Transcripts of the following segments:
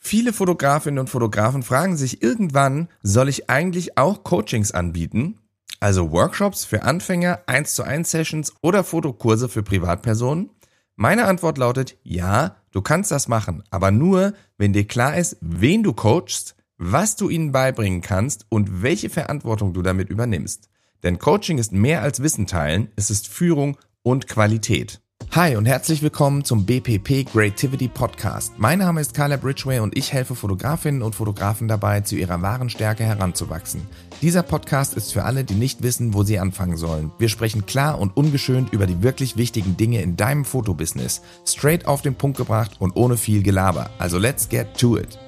Viele Fotografinnen und Fotografen fragen sich irgendwann, soll ich eigentlich auch Coachings anbieten? Also Workshops für Anfänger, 1:1 Sessions oder Fotokurse für Privatpersonen? Meine Antwort lautet, ja, du kannst das machen, aber nur, wenn dir klar ist, wen du coachst, was du ihnen beibringen kannst und welche Verantwortung du damit übernimmst. Denn Coaching ist mehr als Wissen teilen, es ist Führung und Qualität. Hi und herzlich willkommen zum BPP Creativity Podcast. Mein Name ist Caleb Ridgway und ich helfe Fotografinnen und Fotografen dabei, zu ihrer wahren Stärke heranzuwachsen. Dieser Podcast ist für alle, die nicht wissen, wo sie anfangen sollen. Wir sprechen klar und ungeschönt über die wirklich wichtigen Dinge in deinem Fotobusiness. Straight auf den Punkt gebracht und ohne viel Gelaber. Also let's get to it.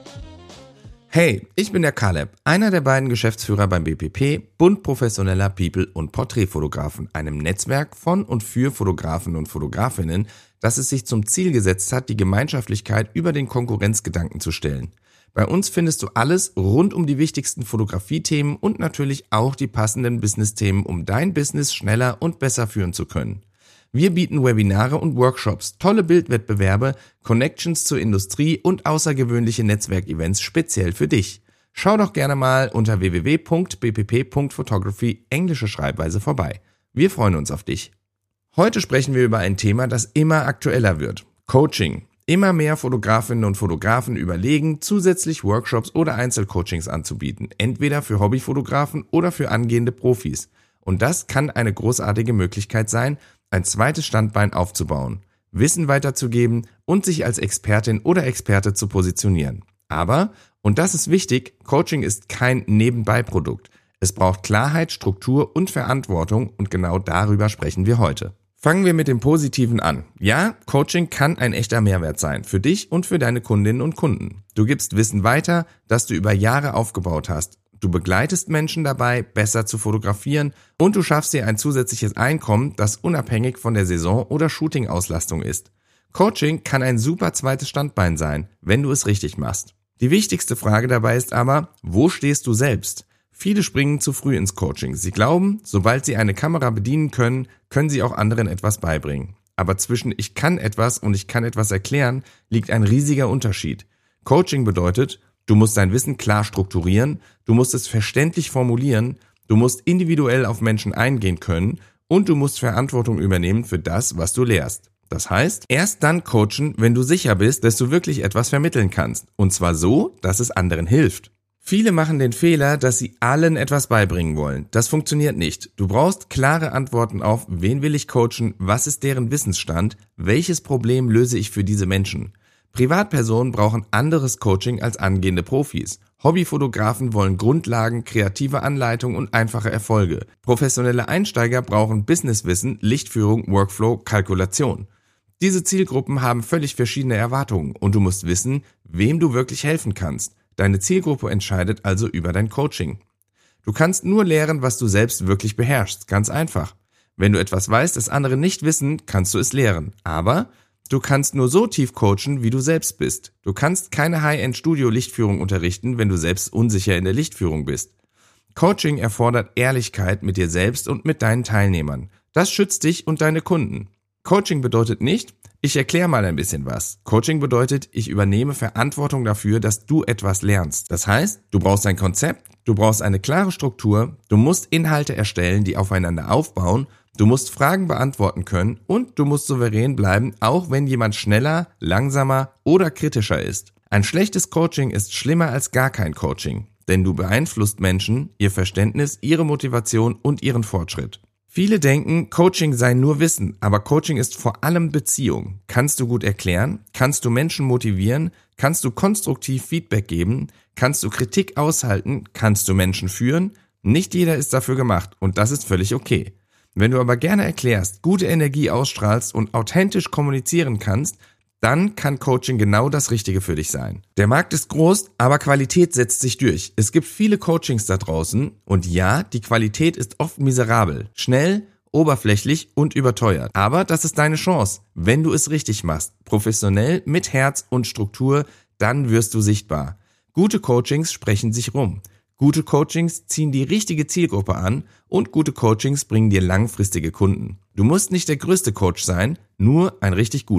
Hey, ich bin der Caleb, einer der beiden Geschäftsführer beim BPP, Bund professioneller People- und Porträtfotografen, einem Netzwerk von und für Fotografen und Fotografinnen, das es sich zum Ziel gesetzt hat, die Gemeinschaftlichkeit über den Konkurrenzgedanken zu stellen. Bei uns findest du alles rund um die wichtigsten Fotografie-Themen und natürlich auch die passenden Business-Themen, um dein Business schneller und besser führen zu können. Wir bieten Webinare und Workshops, tolle Bildwettbewerbe, Connections zur Industrie und außergewöhnliche Netzwerkevents speziell für dich. Schau doch gerne mal unter www.bpp.photography englische Schreibweise vorbei. Wir freuen uns auf dich. Heute sprechen wir über ein Thema, das immer aktueller wird: Coaching. Immer mehr Fotografinnen und Fotografen überlegen, zusätzlich Workshops oder Einzelcoachings anzubieten, entweder für Hobbyfotografen oder für angehende Profis. Und das kann eine großartige Möglichkeit sein, ein zweites Standbein aufzubauen, Wissen weiterzugeben und sich als Expertin oder Experte zu positionieren. Aber, und das ist wichtig, Coaching ist kein Nebenbeiprodukt. Es braucht Klarheit, Struktur und Verantwortung und genau darüber sprechen wir heute. Fangen wir mit dem Positiven an. Ja, Coaching kann ein echter Mehrwert sein, für dich und für deine Kundinnen und Kunden. Du gibst Wissen weiter, das du über Jahre aufgebaut hast. Du begleitest Menschen dabei, besser zu fotografieren und du schaffst dir ein zusätzliches Einkommen, das unabhängig von der Saison- oder Shooting-Auslastung ist. Coaching kann ein super zweites Standbein sein, wenn du es richtig machst. Die wichtigste Frage dabei ist aber, wo stehst du selbst? Viele springen zu früh ins Coaching. Sie glauben, sobald sie eine Kamera bedienen können, können sie auch anderen etwas beibringen. Aber zwischen ich kann etwas und ich kann etwas erklären, liegt ein riesiger Unterschied. Coaching bedeutet, du musst dein Wissen klar strukturieren, du musst es verständlich formulieren, du musst individuell auf Menschen eingehen können und du musst Verantwortung übernehmen für das, was du lehrst. Das heißt, erst dann coachen, wenn du sicher bist, dass du wirklich etwas vermitteln kannst. Und zwar so, dass es anderen hilft. Viele machen den Fehler, dass sie allen etwas beibringen wollen. Das funktioniert nicht. Du brauchst klare Antworten auf, wen will ich coachen, was ist deren Wissensstand, welches Problem löse ich für diese Menschen. Privatpersonen brauchen anderes Coaching als angehende Profis. Hobbyfotografen wollen Grundlagen, kreative Anleitung und einfache Erfolge. Professionelle Einsteiger brauchen Businesswissen, Lichtführung, Workflow, Kalkulation. Diese Zielgruppen haben völlig verschiedene Erwartungen und du musst wissen, wem du wirklich helfen kannst. Deine Zielgruppe entscheidet also über dein Coaching. Du kannst nur lehren, was du selbst wirklich beherrschst, ganz einfach. Wenn du etwas weißt, das andere nicht wissen, kannst du es lehren. Aber du kannst nur so tief coachen, wie du selbst bist. Du kannst keine High-End-Studio-Lichtführung unterrichten, wenn du selbst unsicher in der Lichtführung bist. Coaching erfordert Ehrlichkeit mit dir selbst und mit deinen Teilnehmern. Das schützt dich und deine Kunden. Coaching bedeutet nicht, ich erkläre mal ein bisschen was. Coaching bedeutet, ich übernehme Verantwortung dafür, dass du etwas lernst. Das heißt, du brauchst ein Konzept, du brauchst eine klare Struktur, du musst Inhalte erstellen, die aufeinander aufbauen, du musst Fragen beantworten können und du musst souverän bleiben, auch wenn jemand schneller, langsamer oder kritischer ist. Ein schlechtes Coaching ist schlimmer als gar kein Coaching, denn du beeinflusst Menschen, ihr Verständnis, ihre Motivation und ihren Fortschritt. Viele denken, Coaching sei nur Wissen, aber Coaching ist vor allem Beziehung. Kannst du gut erklären? Kannst du Menschen motivieren? Kannst du konstruktiv Feedback geben? Kannst du Kritik aushalten? Kannst du Menschen führen? Nicht jeder ist dafür gemacht und das ist völlig okay. Wenn du aber gerne erklärst, gute Energie ausstrahlst und authentisch kommunizieren kannst, dann kann Coaching genau das Richtige für dich sein. Der Markt ist groß, aber Qualität setzt sich durch. Es gibt viele Coachings da draußen und ja, die Qualität ist oft miserabel, schnell, oberflächlich und überteuert. Aber das ist deine Chance, wenn du es richtig machst, professionell, mit Herz und Struktur, dann wirst du sichtbar. Gute Coachings sprechen sich rum. Gute Coachings ziehen die richtige Zielgruppe an und gute Coachings bringen dir langfristige Kunden. Du musst nicht der größte Coach sein, nur ein richtig guter.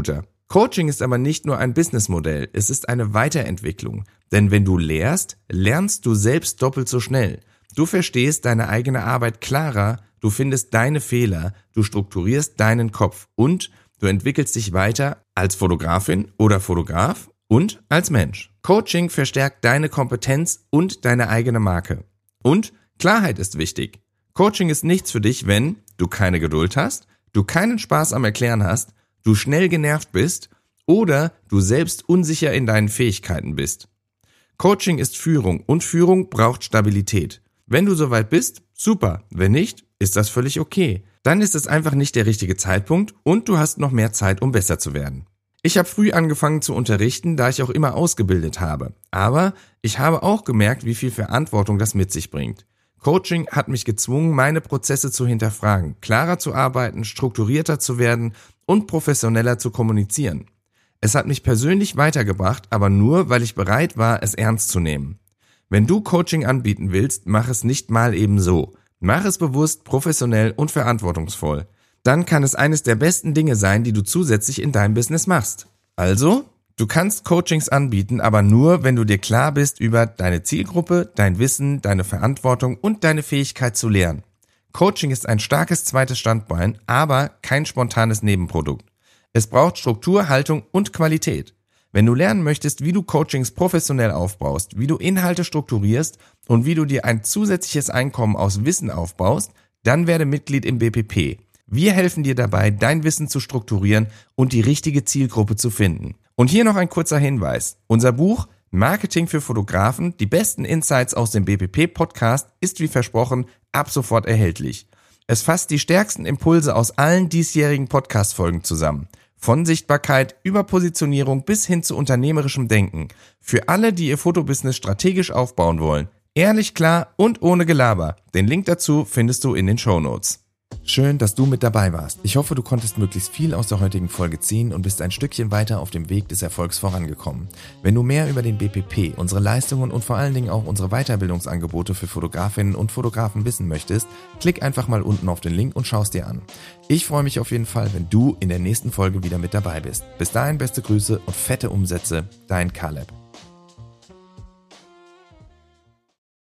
Coaching ist aber nicht nur ein Businessmodell, es ist eine Weiterentwicklung. Denn wenn du lehrst, lernst du selbst doppelt so schnell. Du verstehst deine eigene Arbeit klarer, du findest deine Fehler, du strukturierst deinen Kopf und du entwickelst dich weiter als Fotografin oder Fotograf und als Mensch. Coaching verstärkt deine Kompetenz und deine eigene Marke. Und Klarheit ist wichtig. Coaching ist nichts für dich, wenn du keine Geduld hast, du keinen Spaß am Erklären hast, du schnell genervt bist oder du selbst unsicher in deinen Fähigkeiten bist. Coaching ist Führung und Führung braucht Stabilität. Wenn du soweit bist, super. Wenn nicht, ist das völlig okay. Dann ist es einfach nicht der richtige Zeitpunkt und du hast noch mehr Zeit, um besser zu werden. Ich habe früh angefangen zu unterrichten, da ich auch immer ausgebildet habe. Aber ich habe auch gemerkt, wie viel Verantwortung das mit sich bringt. Coaching hat mich gezwungen, meine Prozesse zu hinterfragen, klarer zu arbeiten, strukturierter zu werden und professioneller zu kommunizieren. Es hat mich persönlich weitergebracht, aber nur, weil ich bereit war, es ernst zu nehmen. Wenn du Coaching anbieten willst, mach es nicht mal eben so. Mach es bewusst, professionell und verantwortungsvoll. Dann kann es eines der besten Dinge sein, die du zusätzlich in deinem Business machst. Also, du kannst Coachings anbieten, aber nur, wenn du dir klar bist über deine Zielgruppe, dein Wissen, deine Verantwortung und deine Fähigkeit zu lernen. Coaching ist ein starkes zweites Standbein, aber kein spontanes Nebenprodukt. Es braucht Struktur, Haltung und Qualität. Wenn du lernen möchtest, wie du Coachings professionell aufbaust, wie du Inhalte strukturierst und wie du dir ein zusätzliches Einkommen aus Wissen aufbaust, dann werde Mitglied im BPP. Wir helfen dir dabei, dein Wissen zu strukturieren und die richtige Zielgruppe zu finden. Und hier noch ein kurzer Hinweis. Unser Buch Marketing für Fotografen, die besten Insights aus dem BPP-Podcast ist wie versprochen ab sofort erhältlich. Es fasst die stärksten Impulse aus allen diesjährigen Podcast-Folgen zusammen. Von Sichtbarkeit über Positionierung bis hin zu unternehmerischem Denken. Für alle, die ihr Fotobusiness strategisch aufbauen wollen. Ehrlich, klar und ohne Gelaber. Den Link dazu findest du in den Shownotes. Schön, dass du mit dabei warst. Ich hoffe, du konntest möglichst viel aus der heutigen Folge ziehen und bist ein Stückchen weiter auf dem Weg des Erfolgs vorangekommen. Wenn du mehr über den BPP, unsere Leistungen und vor allen Dingen auch unsere Weiterbildungsangebote für Fotografinnen und Fotografen wissen möchtest, klick einfach mal unten auf den Link und schau es dir an. Ich freue mich auf jeden Fall, wenn du in der nächsten Folge wieder mit dabei bist. Bis dahin beste Grüße und fette Umsätze, dein Caleb.